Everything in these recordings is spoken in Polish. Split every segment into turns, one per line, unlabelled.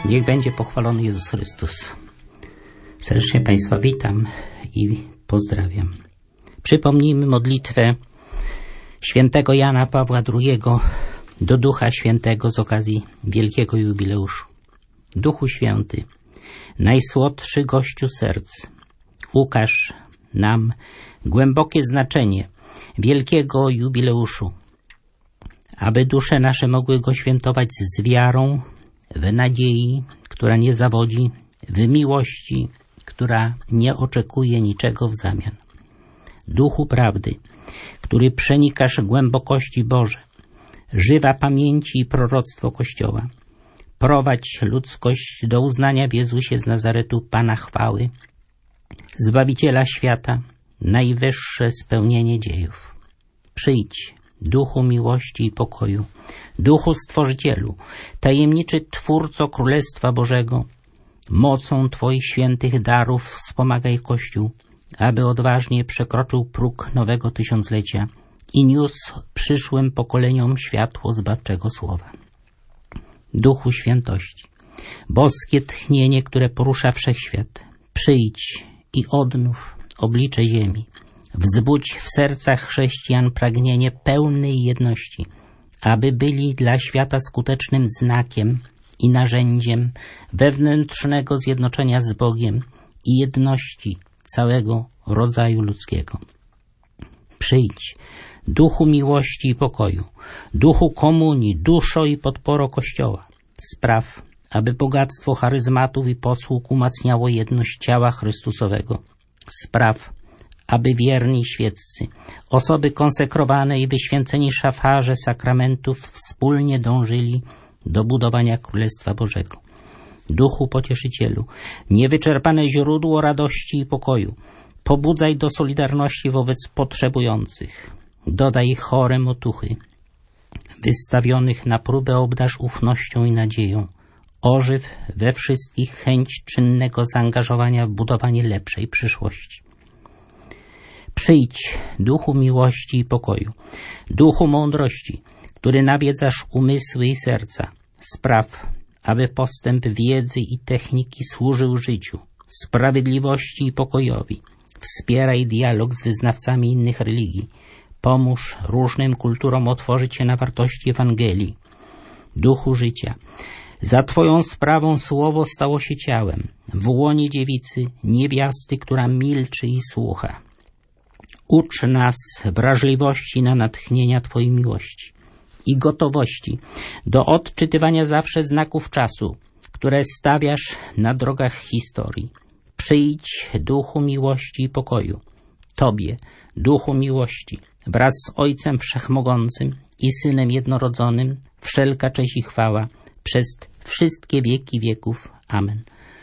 Niech będzie pochwalony Jezus Chrystus. Serdecznie Państwa witam i pozdrawiam. Przypomnijmy modlitwę świętego Jana Pawła II do Ducha Świętego z okazji wielkiego jubileuszu. Duchu Święty, najsłodszy gościu serc, ukaż nam głębokie znaczenie wielkiego jubileuszu, aby dusze nasze mogły go świętować z wiarą, w nadziei, która nie zawodzi, w miłości, która nie oczekuje niczego w zamian. Duchu prawdy, który przenikasz głębokości Boże, żywa pamięci i proroctwo Kościoła, prowadź ludzkość do uznania w Jezusie z Nazaretu Pana chwały, Zbawiciela świata, najwyższe spełnienie dziejów. Przyjdź, Duchu miłości i pokoju, Duchu Stworzycielu, tajemniczy Twórco Królestwa Bożego, mocą Twoich świętych darów wspomagaj Kościół, aby odważnie przekroczył próg nowego tysiąclecia i niósł przyszłym pokoleniom światło zbawczego słowa. Duchu świętości, boskie tchnienie, które porusza wszechświat, przyjdź i odnów oblicze ziemi. Wzbudź w sercach chrześcijan pragnienie pełnej jedności, aby byli dla świata skutecznym znakiem i narzędziem wewnętrznego zjednoczenia z Bogiem i jedności całego rodzaju ludzkiego. Przyjdź, Duchu miłości i pokoju, Duchu komunii, duszo i podporo Kościoła. Spraw, aby bogactwo charyzmatów i posług umacniało jedność ciała Chrystusowego. Spraw, aby wierni świeccy, osoby konsekrowane i wyświęceni szafarze sakramentów wspólnie dążyli do budowania Królestwa Bożego. Duchu Pocieszycielu, niewyczerpane źródło radości i pokoju, pobudzaj do solidarności wobec potrzebujących. Dodaj chorem otuchy. Wystawionych na próbę obdarz ufnością i nadzieją. Ożyw we wszystkich chęć czynnego zaangażowania w budowanie lepszej przyszłości. Przyjdź, Duchu miłości i pokoju, Duchu mądrości, który nawiedzasz umysły i serca. Spraw, aby postęp wiedzy i techniki służył życiu, sprawiedliwości i pokojowi. Wspieraj dialog z wyznawcami innych religii. Pomóż różnym kulturom otworzyć się na wartości Ewangelii. Duchu życia, za Twoją sprawą słowo stało się ciałem, w łonie dziewicy, niewiasty, która milczy i słucha. Ucz nas wrażliwości na natchnienia Twojej miłości i gotowości do odczytywania zawsze znaków czasu, które stawiasz na drogach historii. Przyjdź, Duchu miłości i pokoju. Tobie, Duchu miłości, wraz z Ojcem Wszechmogącym i Synem Jednorodzonym, wszelka cześć i chwała przez wszystkie wieki wieków. Amen.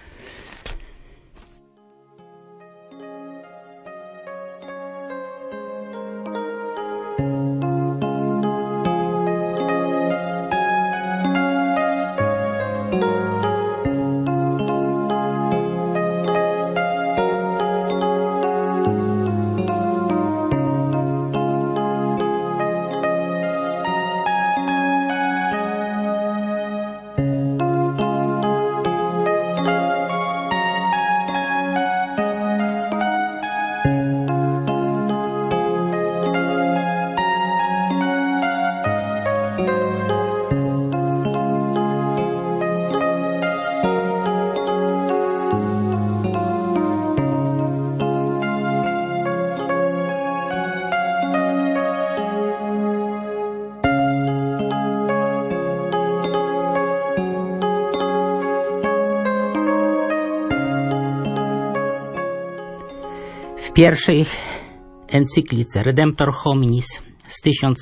W pierwszej encyklice Redemptor Hominis z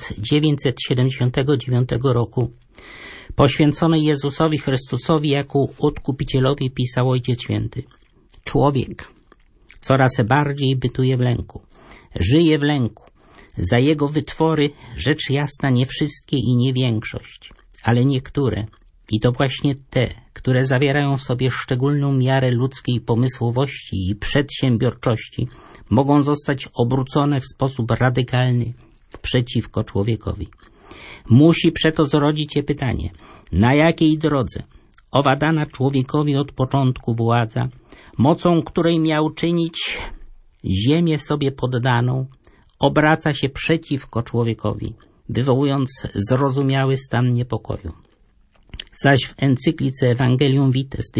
1979 roku poświęconej Jezusowi Chrystusowi jako Odkupicielowi pisał Ojciec Święty: człowiek coraz bardziej bytuje w lęku, żyje w lęku. Za jego wytwory rzecz jasna nie wszystkie i nie większość, ale niektóre, i to właśnie te, które zawierają w sobie szczególną miarę ludzkiej pomysłowości i przedsiębiorczości, mogą zostać obrócone w sposób radykalny przeciwko człowiekowi. Musi przeto zrodzić się pytanie, na jakiej drodze owa dana człowiekowi od początku władza, mocą której miał czynić ziemię sobie poddaną, obraca się przeciwko człowiekowi, wywołując zrozumiały stan niepokoju. Zaś w encyklice Evangelium Vitae z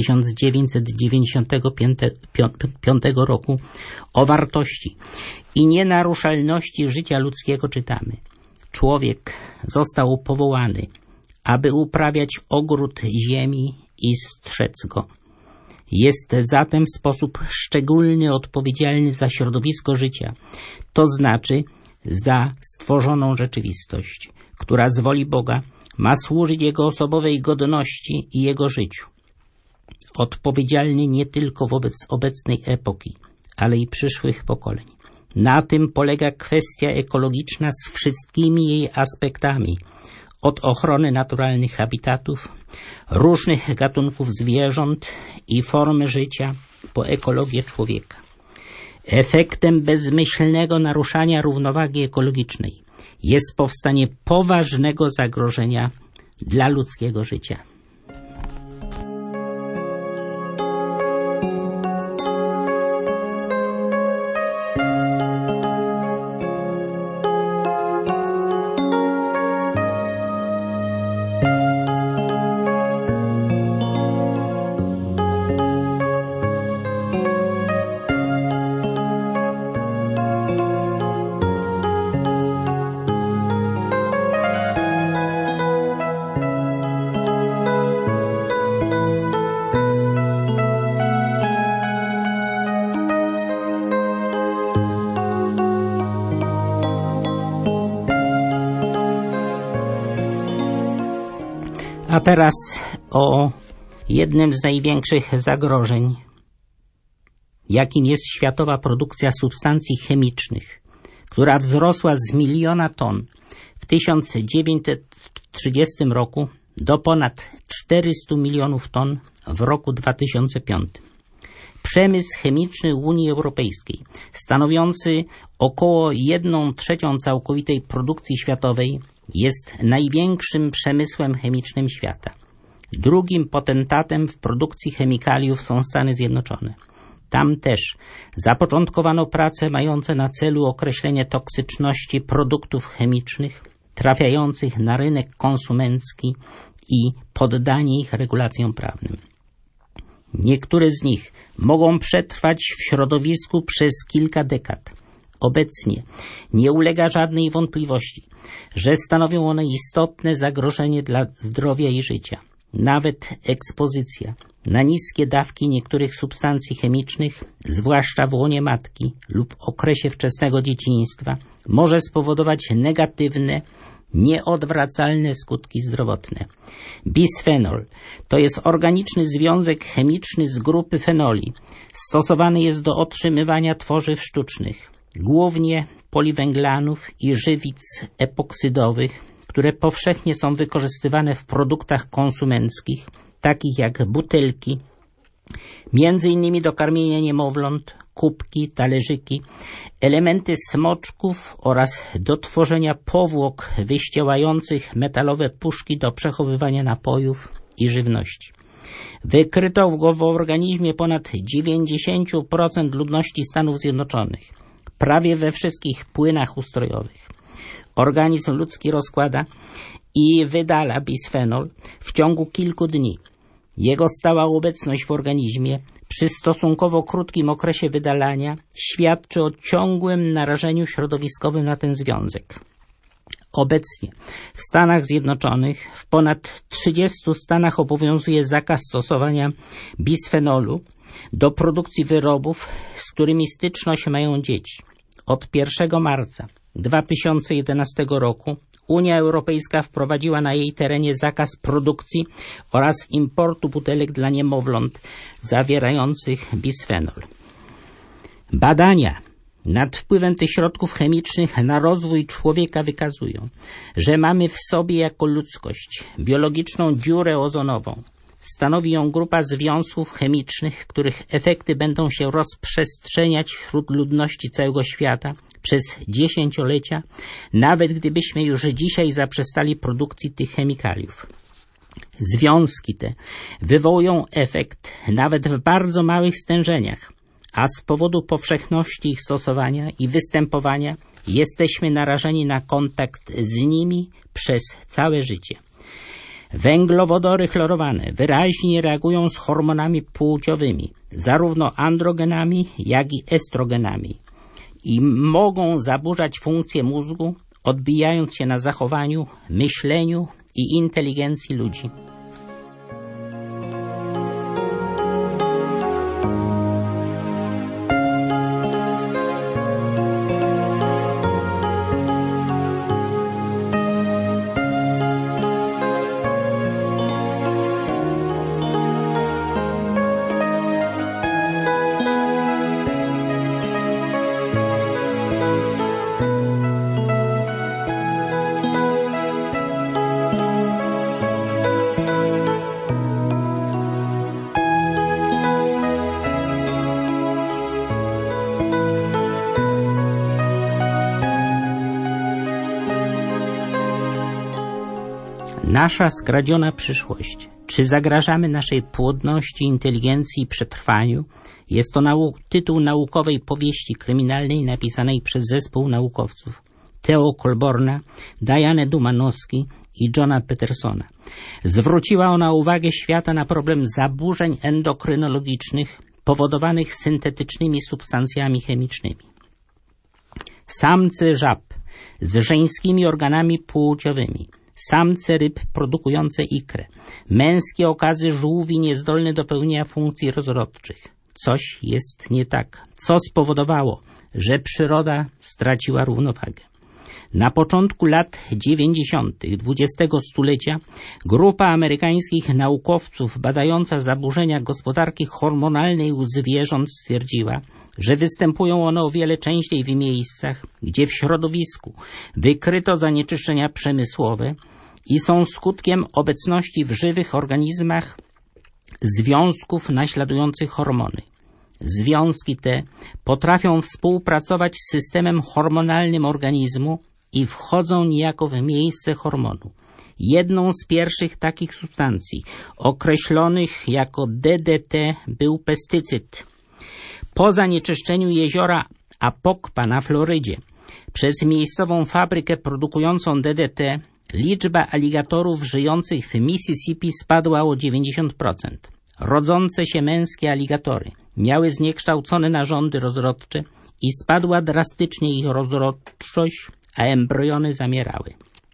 1995 roku o wartości i nienaruszalności życia ludzkiego czytamy: człowiek został powołany, aby uprawiać ogród ziemi i strzec go. Jest zatem w sposób szczególny odpowiedzialny za środowisko życia, to znaczy za stworzoną rzeczywistość, która z woli Boga ma służyć Jego osobowej godności i Jego życiu. Odpowiedzialny nie tylko wobec obecnej epoki, ale i przyszłych pokoleń. Na tym polega kwestia ekologiczna z wszystkimi jej aspektami, od ochrony naturalnych habitatów, różnych gatunków zwierząt i formy życia, po ekologię człowieka. Efektem bezmyślnego naruszania równowagi ekologicznej jest powstanie poważnego zagrożenia dla ludzkiego życia. A teraz o jednym z największych zagrożeń, jakim jest światowa produkcja substancji chemicznych, która wzrosła z 1 miliona ton w 1930 roku do ponad 400 milionów ton w roku 2005. Przemysł chemiczny Unii Europejskiej, stanowiący około 1/3 całkowitej produkcji światowej, jest największym przemysłem chemicznym świata. Drugim potentatem w produkcji chemikaliów są Stany Zjednoczone. Tam też zapoczątkowano prace mające na celu określenie toksyczności produktów chemicznych trafiających na rynek konsumencki i poddanie ich regulacjom prawnym. Niektóre z nich mogą przetrwać w środowisku przez kilka dekad. Obecnie nie ulega żadnej wątpliwości, że stanowią one istotne zagrożenie dla zdrowia i życia. Nawet ekspozycja na niskie dawki niektórych substancji chemicznych, zwłaszcza w łonie matki lub okresie wczesnego dzieciństwa, może spowodować negatywne, nieodwracalne skutki zdrowotne. Bisfenol to jest organiczny związek chemiczny z grupy fenoli. Stosowany jest do otrzymywania tworzyw sztucznych, głównie poliwęglanów i żywic epoksydowych, które powszechnie są wykorzystywane w produktach konsumenckich, takich jak butelki, między innymi do karmienia niemowląt, kubki, talerzyki, elementy smoczków oraz do tworzenia powłok wyściełających metalowe puszki do przechowywania napojów i żywności. Wykryto go w organizmie ponad 90% ludności Stanów Zjednoczonych, prawie we wszystkich płynach ustrojowych. Organizm ludzki rozkłada i wydala bisfenol w ciągu kilku dni. Jego stała obecność w organizmie przy stosunkowo krótkim okresie wydalania świadczy o ciągłym narażeniu środowiskowym na ten związek. Obecnie w Stanach Zjednoczonych w ponad 30 stanach obowiązuje zakaz stosowania bisfenolu do produkcji wyrobów, z którymi styczność mają dzieci. Od 1 marca 2011 roku Unia Europejska wprowadziła na jej terenie zakaz produkcji oraz importu butelek dla niemowląt zawierających bisfenol. Badania nad wpływem tych środków chemicznych na rozwój człowieka wykazują, że mamy w sobie jako ludzkość biologiczną dziurę ozonową. Stanowi ją grupa związków chemicznych, których efekty będą się rozprzestrzeniać wśród ludności całego świata przez dziesięciolecia, nawet gdybyśmy już dzisiaj zaprzestali produkcji tych chemikaliów. Związki te wywołują efekt nawet w bardzo małych stężeniach, a z powodu powszechności ich stosowania i występowania jesteśmy narażeni na kontakt z nimi przez całe życie. Węglowodory chlorowane wyraźnie reagują z hormonami płciowymi, zarówno androgenami, jak i estrogenami, i mogą zaburzać funkcję mózgu, odbijając się na zachowaniu, myśleniu i inteligencji ludzi. Nasza skradziona przyszłość. Czy zagrażamy naszej płodności, inteligencji i przetrwaniu? Jest to tytuł naukowej powieści kryminalnej napisanej przez zespół naukowców Theo Colborna, Diane Dumanowski i Johna Petersona. Zwróciła ona uwagę świata na problem zaburzeń endokrynologicznych powodowanych syntetycznymi substancjami chemicznymi. Samce żab z żeńskimi organami płciowymi, samce ryb produkujące ikrę, męskie okazy żółwi niezdolne do pełnienia funkcji rozrodczych. Coś jest nie tak. Co spowodowało, że przyroda straciła równowagę? Na początku lat 90. XX stulecia grupa amerykańskich naukowców badająca zaburzenia gospodarki hormonalnej u zwierząt stwierdziła, że występują one o wiele częściej w miejscach, gdzie w środowisku wykryto zanieczyszczenia przemysłowe i są skutkiem obecności w żywych organizmach związków naśladujących hormony. Związki te potrafią współpracować z systemem hormonalnym organizmu i wchodzą niejako w miejsce hormonu. Jedną z pierwszych takich substancji, określonych jako DDT, był pestycyd. Po zanieczyszczeniu jeziora Apokpa na Florydzie przez miejscową fabrykę produkującą DDT liczba aligatorów żyjących w Mississippi spadła o 90%. Rodzące się męskie aligatory miały zniekształcone narządy rozrodcze i spadła drastycznie ich rozrodczość, a embriony zamierały.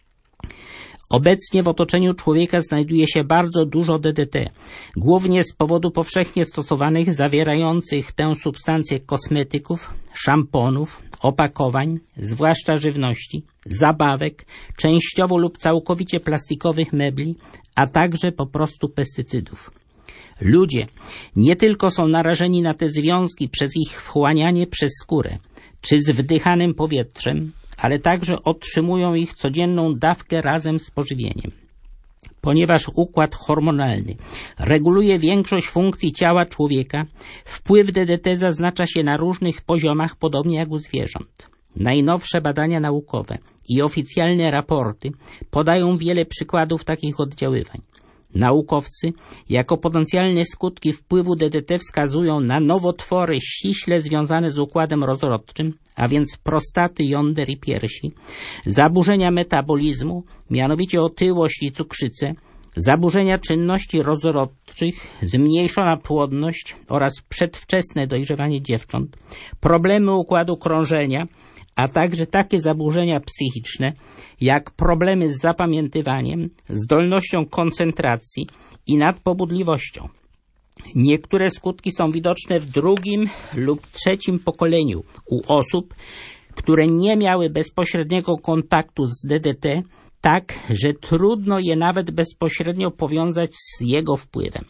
Obecnie w otoczeniu człowieka znajduje się bardzo dużo DDT, głównie z powodu powszechnie stosowanych zawierających tę substancję kosmetyków, szamponów, opakowań, zwłaszcza żywności, zabawek, częściowo lub całkowicie plastikowych mebli, a także po prostu pestycydów. Ludzie nie tylko są narażeni na te związki przez ich wchłanianie przez skórę, czy z wdychanym powietrzem, ale także otrzymują ich codzienną dawkę razem z pożywieniem. Ponieważ układ hormonalny reguluje większość funkcji ciała człowieka, wpływ DDT zaznacza się na różnych poziomach, podobnie jak u zwierząt. Najnowsze badania naukowe i oficjalne raporty podają wiele przykładów takich oddziaływań. Naukowcy jako potencjalne skutki wpływu DDT wskazują na nowotwory ściśle związane z układem rozrodczym, a więc prostaty, jąder i piersi, zaburzenia metabolizmu, mianowicie otyłość i cukrzycę, zaburzenia czynności rozrodczych, zmniejszona płodność oraz przedwczesne dojrzewanie dziewcząt, problemy układu krążenia, a także takie zaburzenia psychiczne jak problemy z zapamiętywaniem, zdolnością koncentracji i nadpobudliwością. Niektóre skutki są widoczne w drugim lub trzecim pokoleniu u osób, które nie miały bezpośredniego kontaktu z DDT, tak, że trudno je nawet bezpośrednio powiązać z jego wpływem.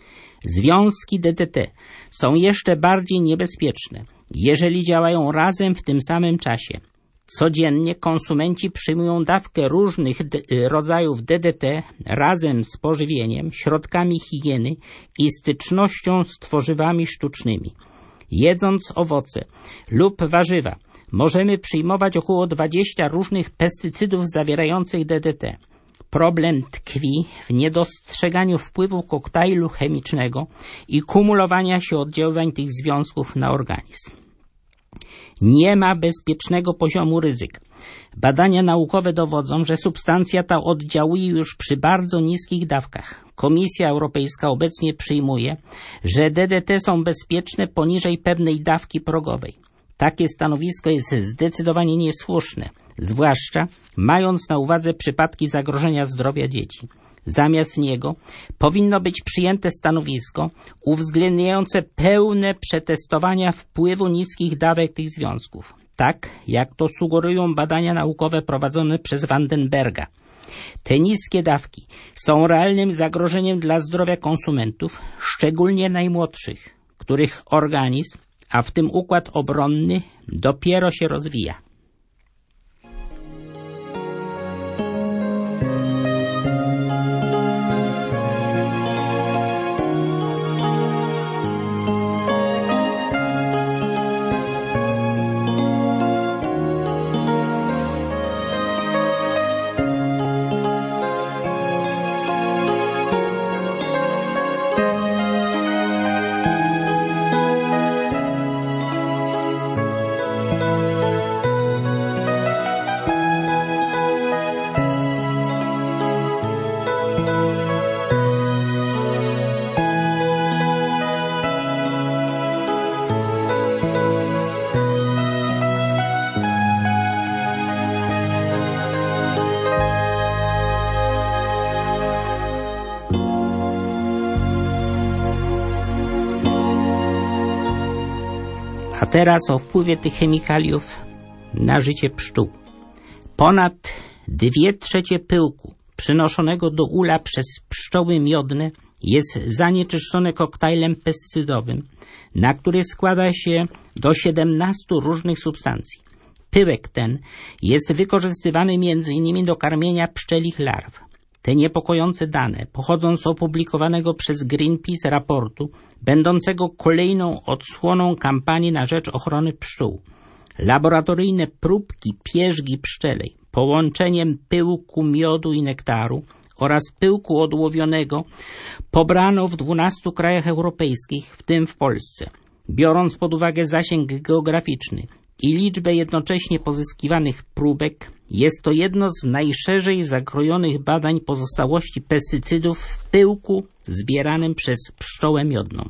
Związki DDT są jeszcze bardziej niebezpieczne, jeżeli działają razem w tym samym czasie. Codziennie konsumenci przyjmują dawkę różnych rodzajów DDT razem z pożywieniem, środkami higieny i stycznością z tworzywami sztucznymi. Jedząc owoce lub warzywa, możemy przyjmować około 20 różnych pestycydów zawierających DDT. Problem tkwi w niedostrzeganiu wpływu koktajlu chemicznego i kumulowania się oddziaływań tych związków na organizm. Nie ma bezpiecznego poziomu ryzyka. Badania naukowe dowodzą, że substancja ta oddziałuje już przy bardzo niskich dawkach. Komisja Europejska obecnie przyjmuje, że DDT są bezpieczne poniżej pewnej dawki progowej. Takie stanowisko jest zdecydowanie niesłuszne, zwłaszcza mając na uwadze przypadki zagrożenia zdrowia dzieci. Zamiast niego powinno być przyjęte stanowisko uwzględniające pełne przetestowania wpływu niskich dawek tych związków, tak jak to sugerują badania naukowe prowadzone przez Vandenberga. Te niskie dawki są realnym zagrożeniem dla zdrowia konsumentów, szczególnie najmłodszych, których organizm, a w tym układ obronny, dopiero się rozwija. A teraz o wpływie tych chemikaliów na życie pszczół. Ponad 2/3 pyłku przynoszonego do ula przez pszczoły miodne jest zanieczyszczone koktajlem pestycydowym, na który składa się do 17 różnych substancji. Pyłek ten jest wykorzystywany m.in. do karmienia pszczelich larw. Te niepokojące dane pochodzą z opublikowanego przez Greenpeace raportu, będącego kolejną odsłoną kampanii na rzecz ochrony pszczół. Laboratoryjne próbki pierzgi pszczelej, połączeniem pyłku miodu i nektaru oraz pyłku odłowionego pobrano w 12 krajach europejskich, w tym w Polsce. Biorąc pod uwagę zasięg geograficzny i liczbę jednocześnie pozyskiwanych próbek, jest to jedno z najszerzej zakrojonych badań pozostałości pestycydów w pyłku zbieranym przez pszczołę miodną.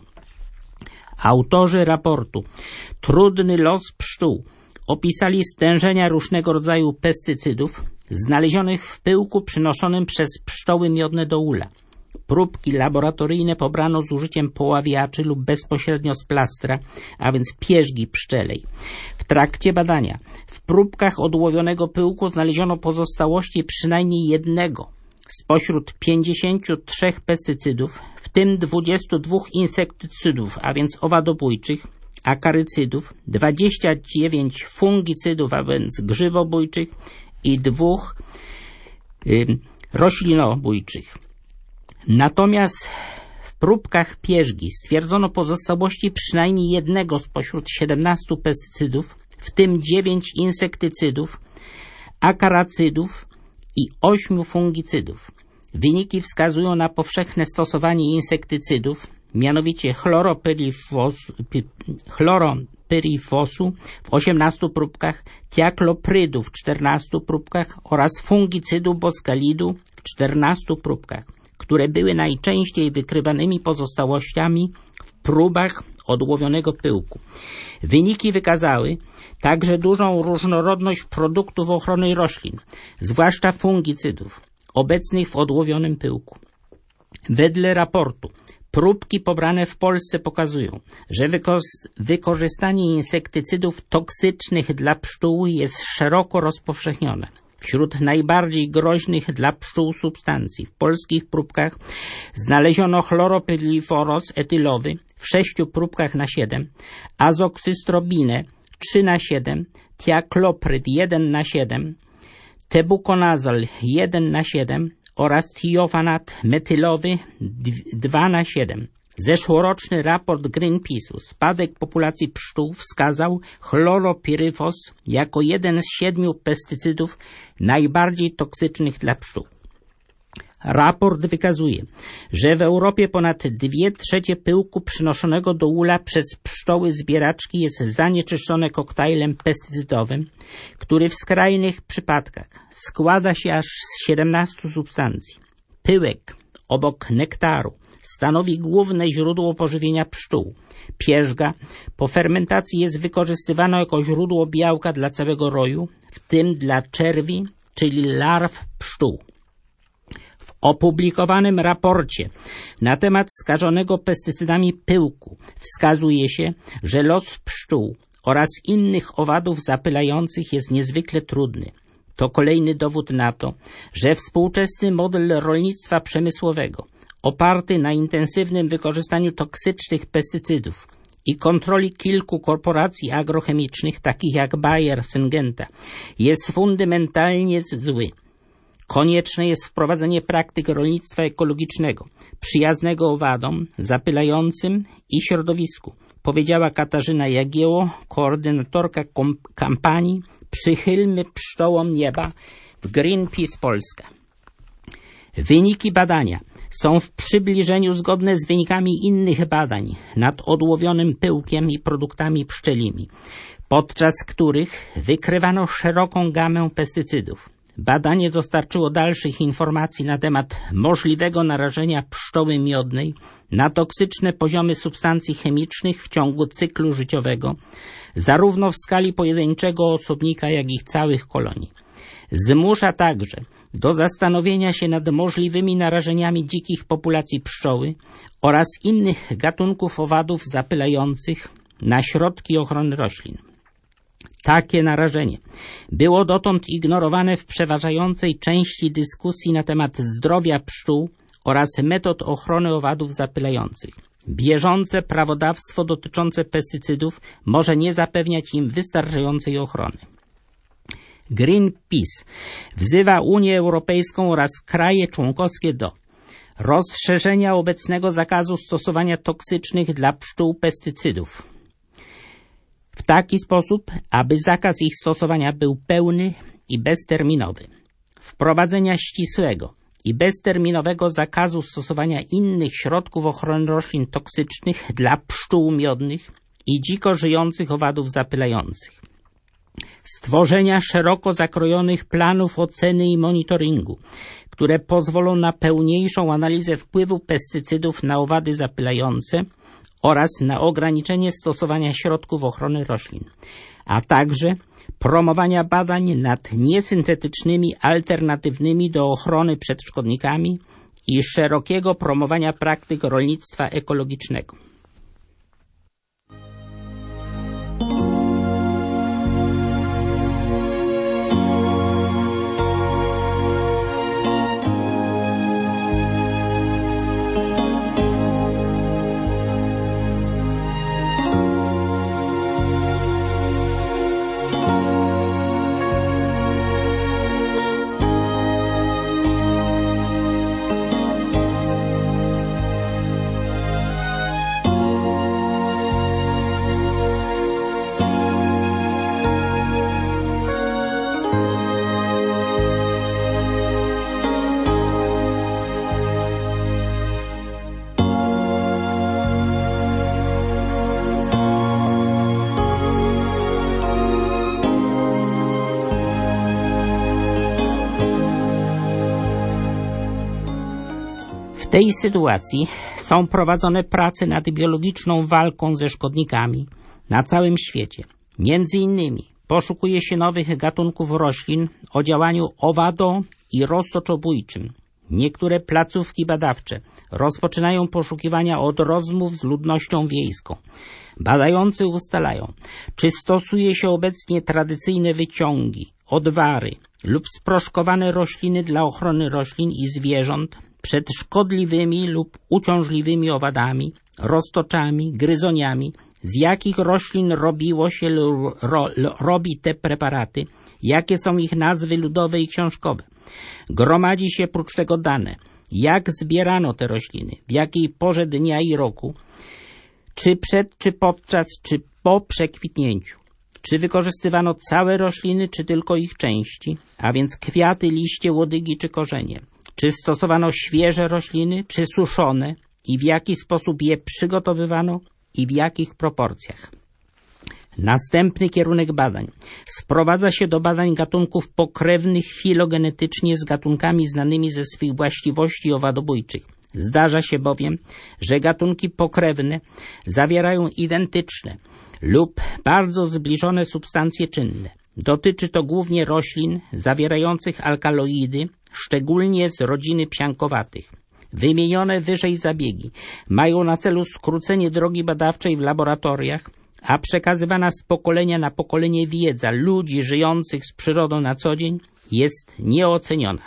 Autorzy raportu Trudny los pszczół opisali stężenia różnego rodzaju pestycydów znalezionych w pyłku przynoszonym przez pszczoły miodne do ula. Próbki laboratoryjne pobrano z użyciem poławiaczy lub bezpośrednio z plastra, a więc pierzgi pszczelej. W trakcie badania w próbkach odłowionego pyłku znaleziono pozostałości przynajmniej jednego spośród 53 pestycydów, w tym 22 insektycydów, a więc owadobójczych, akarycydów, 29 fungicydów, a więc grzybobójczych i 2 roślinobójczych. Natomiast w próbkach pierzgi stwierdzono pozostałości przynajmniej jednego spośród 17 pestycydów, w tym 9 insektycydów, akaracydów i 8 fungicydów. Wyniki wskazują na powszechne stosowanie insektycydów, mianowicie chloropyrifosu w 18 próbkach, tiakloprydów w 14 próbkach oraz fungicydu boskalidu w 14 próbkach, które były najczęściej wykrywanymi pozostałościami w próbach odłowionego pyłku. Wyniki wykazały także dużą różnorodność produktów ochrony roślin, zwłaszcza fungicydów, obecnych w odłowionym pyłku. Wedle raportu próbki pobrane w Polsce pokazują, że wykorzystanie insektycydów toksycznych dla pszczół jest szeroko rozpowszechnione. Wśród najbardziej groźnych dla pszczół substancji w polskich próbkach znaleziono chloropyriforos etylowy w 6 próbkach na 7, azoksystrobinę 3/7, tiaklopryd 1/7, tebukonazol 1/7 oraz tiofanat metylowy 2/7. Zeszłoroczny raport Greenpeace'u Spadek populacji pszczół wskazał chloropyrifos jako jeden z 7 pestycydów najbardziej toksycznych dla pszczół. Raport wykazuje, że w Europie ponad 2/3 pyłku przynoszonego do ula przez pszczoły zbieraczki jest zanieczyszczone koktajlem pestycydowym, który w skrajnych przypadkach składa się aż z 17 substancji. Pyłek, obok nektaru, stanowi główne źródło pożywienia pszczół. Pierzga po fermentacji jest wykorzystywana jako źródło białka dla całego roju, w tym dla czerwi, czyli larw pszczół. W opublikowanym raporcie na temat skażonego pestycydami pyłku wskazuje się, że los pszczół oraz innych owadów zapylających jest niezwykle trudny. To kolejny dowód na to, że współczesny model rolnictwa przemysłowego, oparty na intensywnym wykorzystaniu toksycznych pestycydów i kontroli kilku korporacji agrochemicznych, takich jak Bayer, Syngenta, jest fundamentalnie zły. Konieczne jest wprowadzenie praktyk rolnictwa ekologicznego, przyjaznego owadom, zapylającym i środowisku, powiedziała Katarzyna Jagiełło, koordynatorka kampanii Przychylmy pszczołom nieba w Greenpeace Polska. Wyniki badania są w przybliżeniu zgodne z wynikami innych badań nad odłowionym pyłkiem i produktami pszczelimi, podczas których wykrywano szeroką gamę pestycydów. Badanie dostarczyło dalszych informacji na temat możliwego narażenia pszczoły miodnej na toksyczne poziomy substancji chemicznych w ciągu cyklu życiowego, zarówno w skali pojedynczego osobnika, jak i całych kolonii. Zmusza także do zastanowienia się nad możliwymi narażeniami dzikich populacji pszczoły oraz innych gatunków owadów zapylających na środki ochrony roślin. Takie narażenie było dotąd ignorowane w przeważającej części dyskusji na temat zdrowia pszczół oraz metod ochrony owadów zapylających. Bieżące prawodawstwo dotyczące pestycydów może nie zapewniać im wystarczającej ochrony. Greenpeace wzywa Unię Europejską oraz kraje członkowskie do rozszerzenia obecnego zakazu stosowania toksycznych dla pszczół pestycydów w taki sposób, aby zakaz ich stosowania był pełny i bezterminowy. Wprowadzenia ścisłego i bezterminowego zakazu stosowania innych środków ochrony roślin toksycznych dla pszczół miodnych i dziko żyjących owadów zapylających. Stworzenia szeroko zakrojonych planów oceny i monitoringu, które pozwolą na pełniejszą analizę wpływu pestycydów na owady zapylające oraz na ograniczenie stosowania środków ochrony roślin, a także promowania badań nad niesyntetycznymi alternatywnymi do ochrony przed szkodnikami i szerokiego promowania praktyk rolnictwa ekologicznego. W tej sytuacji są prowadzone prace nad biologiczną walką ze szkodnikami na całym świecie. Między innymi poszukuje się nowych gatunków roślin o działaniu owado- i roztoczobójczym. Niektóre placówki badawcze rozpoczynają poszukiwania od rozmów z ludnością wiejską. Badający ustalają, czy stosuje się obecnie tradycyjne wyciągi, odwary lub sproszkowane rośliny dla ochrony roślin i zwierząt przed szkodliwymi lub uciążliwymi owadami, roztoczami, gryzoniami, z jakich roślin robiło się lub robi te preparaty, jakie są ich nazwy ludowe i książkowe. Gromadzi się prócz tego dane, jak zbierano te rośliny, w jakiej porze dnia i roku, czy przed, czy podczas, czy po przekwitnięciu. Czy wykorzystywano całe rośliny, czy tylko ich części, a więc kwiaty, liście, łodygi czy korzenie. czy stosowano świeże rośliny, czy suszone i w jaki sposób je przygotowywano i w jakich proporcjach. Następny kierunek badań sprowadza się do badań gatunków pokrewnych filogenetycznie z gatunkami znanymi ze swych właściwości owadobójczych. Zdarza się bowiem, że gatunki pokrewne zawierają identyczne lub bardzo zbliżone substancje czynne. Dotyczy to głównie roślin zawierających alkaloidy, szczególnie z rodziny psiankowatych. Wymienione wyżej zabiegi mają na celu skrócenie drogi badawczej w laboratoriach, a przekazywana z pokolenia na pokolenie wiedza ludzi żyjących z przyrodą na co dzień jest nieoceniona.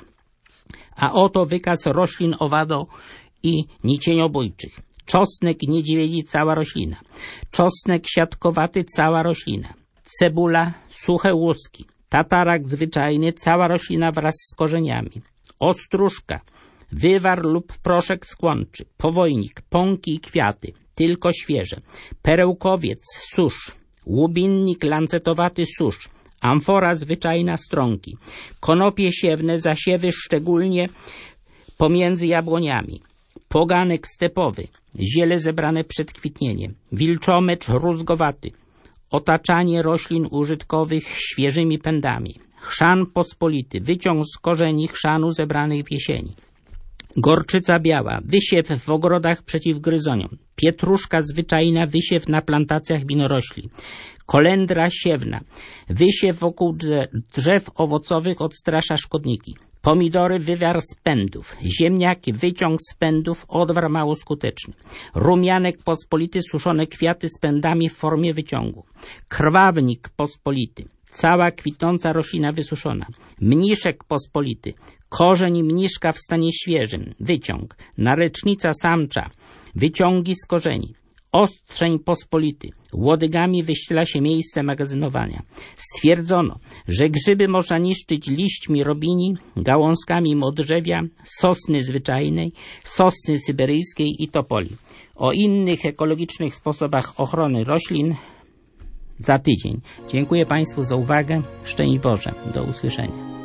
A oto wykaz roślin owado- i nicieniobójczych. Czosnek niedźwiedzi – cała roślina. Czosnek siatkowaty – cała roślina. Cebula, suche łuski. Tatarak zwyczajny – cała roślina wraz z korzeniami. Ostróżka, wywar lub proszek skłonczy. Powojnik, pąki i kwiaty, tylko świeże. Perełkowiec, susz. Łubinnik lancetowaty, susz. Amfora zwyczajna, strąki. Konopie siewne, zasiewy szczególnie pomiędzy jabłoniami. Poganek stepowy, ziele zebrane przed kwitnieniem. Wilczomecz rózgowaty. Otaczanie roślin użytkowych świeżymi pędami. Chrzan pospolity, wyciąg z korzeni chrzanu zebranych w jesieni. Gorczyca biała, wysiew w ogrodach przeciw gryzoniom. Pietruszka zwyczajna, wysiew na plantacjach winorośli. Kolendra siewna, wysiew wokół drzew owocowych odstrasza szkodniki. Pomidory, wywar z pędów. Ziemniaki, wyciąg z pędów, odwar mało skuteczny. Rumianek pospolity, suszone kwiaty z pędami w formie wyciągu. Krwawnik pospolity, cała kwitnąca roślina wysuszona. Mniszek pospolity, korzeń mniszka w stanie świeżym, wyciąg. Narecznica samcza, wyciągi z korzeni. Ostrzeń pospolity, łodygami wyściela się miejsce magazynowania. Stwierdzono, że grzyby można niszczyć liśćmi robini, gałązkami modrzewia, sosny zwyczajnej, sosny syberyjskiej i topoli. O innych ekologicznych sposobach ochrony roślin za tydzień. Dziękuję Państwu za uwagę. Szczęść Boże. Do usłyszenia.